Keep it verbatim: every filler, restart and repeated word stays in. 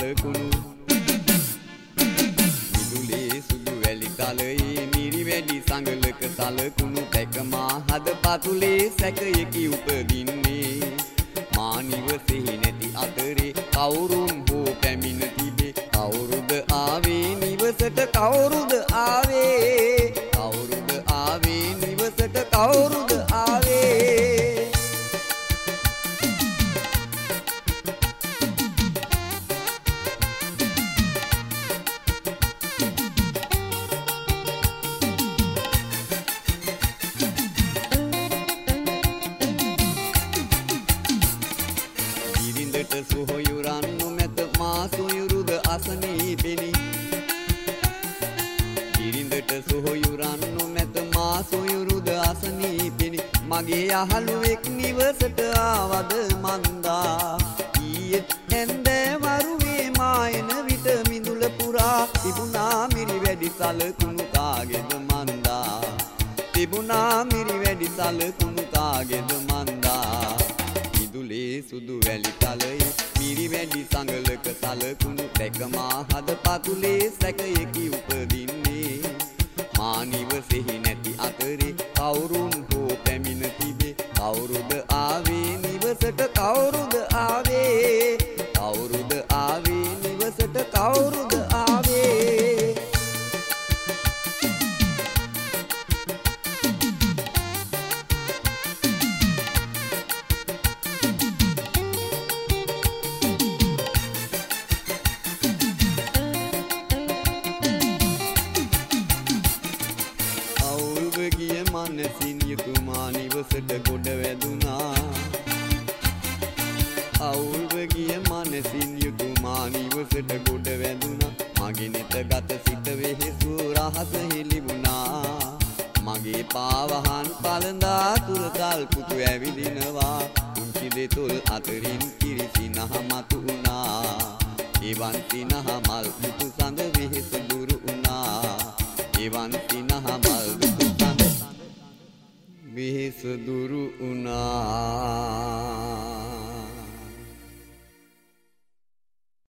සලකුණු මිදුලේ සුදු වැලි තලයේ මිරි වැඩි සංගලක සලකුණු දැකමා හද පතුලේ සැකයකි උපදින්නේ මා නිවසෙහි නැති අතරේ කවුරුන් හෝ පැමිණ තිබේ කවුරුද ආවේ නිවසට කවුරුද ආවේ කවුරුද ආවේ නිවසට කවුරුද ආවේ සොහොයුරන් නොමැත මා සොයුරුද අසනීපෙනි කිරිඳට සොහොයුරන් නොමැත මා සොයුරුද අසනීපෙනි මගේ යහළුවෙක් නිවසට ආවද මන්දා ඊයේ ඇන්දෑ වරුවේ මා එන විට මිදුල පුරා තිබුණා මිරි වැඩි සලකුණු කාගේද මන්දා තිබුණා මිරි වැඩි සලකුණු කාගේද මන්දා මිදුලේ සුදු වැලි තලයේ මිරි වැඩි සංගලක සලකුණු දැකමා හද පතුලේ සැකයකි උපදින්නේ මා නිවසෙහි නැති අතරේ කවුරුන් හෝ පැමිණ තිබේ කවුරුද ආවේ නිවසට කවුරුද ආවේ කවුරුද ආවේ නිවසට කවුරුද ආවේ මනසින් යුතුමා නිවසට ගොඩ වැදුනා අවුල්ව ගිය මනසින් යුතුමා නිවසට ගොඩ වැදුනා මගේ නෙත ගත සිට වෙහෙසු රහස හෙළිවුණා මගේ පාවහන් පළඳා තුරතල් පුතු ඇවිදිනවා කුංචි දෙතොල් අතරින් කිරිසිනහ මතු වුණා එවන් සිනහ මල් පුතු සඳ වෙහෙස දුරු වුණා එවන් සිනහ මල් වෙහෙස දුරු වුණා